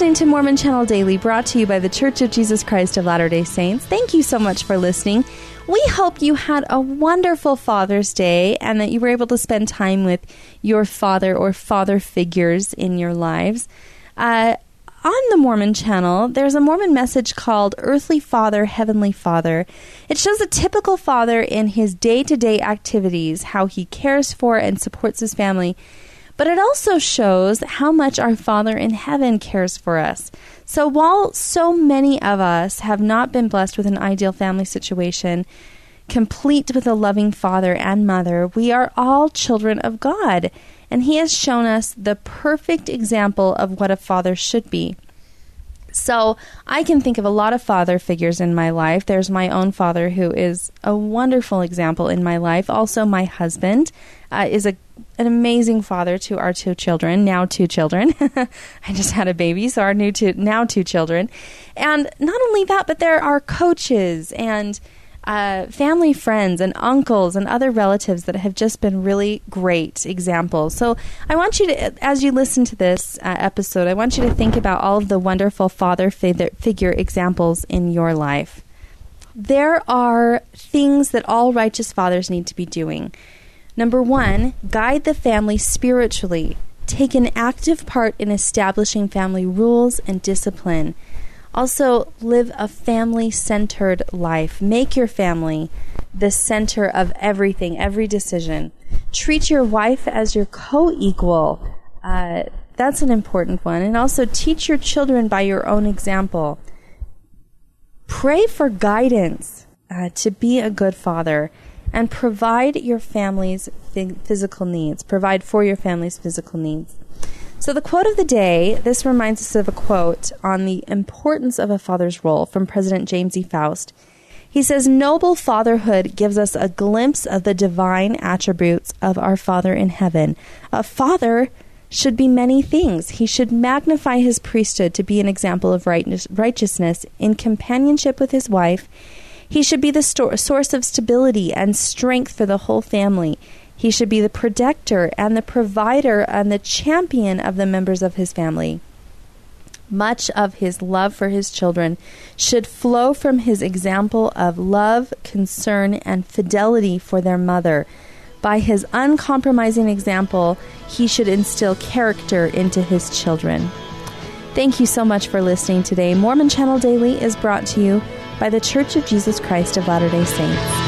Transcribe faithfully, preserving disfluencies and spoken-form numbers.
listening to Mormon Channel Daily, brought to you by the Church of Jesus Christ of Latter-day Saints. Thank you so much for listening. We hope you had a wonderful Father's Day and that you were able to spend time with your father or father figures in your lives. Uh, on the Mormon Channel, there's a Mormon message called Earthly Father, Heavenly Father. It shows a typical father in his day-to-day activities, how he cares for and supports his family. But it also shows how much our Father in heaven cares for us. So while so many of us have not been blessed with an ideal family situation, complete with a loving father and mother, we are all children of God. And He has shown us the perfect example of what a father should be. So I can think of a lot of father figures in my life. There's my own father, who is a wonderful example in my life. Also, my husband uh, is a an amazing father to our two children, now two children. I just had a baby, so our new two, now two children. And not only that, but there are coaches and uh, family friends and uncles and other relatives that have just been really great examples. So I want you to, as you listen to this uh, episode, I want you to think about all of the wonderful father fi- figure examples in your life. There are things that all righteous fathers need to be doing. Number one, guide the family spiritually. Take an active part in establishing family rules and discipline. Also, live a family-centered life. Make your family the center of everything, every decision. Treat your wife as your co-equal. Uh, that's an important one. And also, teach your children by your own example. Pray for guidance uh, to be a good father. And provide your family's physical needs. Provide for your family's physical needs. So the quote of the day, this reminds us of a quote on the importance of a father's role from President James E. Faust. He says, "Noble fatherhood gives us a glimpse of the divine attributes of our Father in heaven. A father should be many things. He should magnify his priesthood to be an example of righteousness in companionship with his wife. He should be the sto- source of stability and strength for the whole family. He should be the protector and the provider and the champion of the members of his family. Much of his love for his children should flow from his example of love, concern, and fidelity for their mother. By his uncompromising example, he should instill character into his children." Thank you so much for listening today. Mormon Channel Daily is brought to you by the Church of Jesus Christ of Latter-day Saints.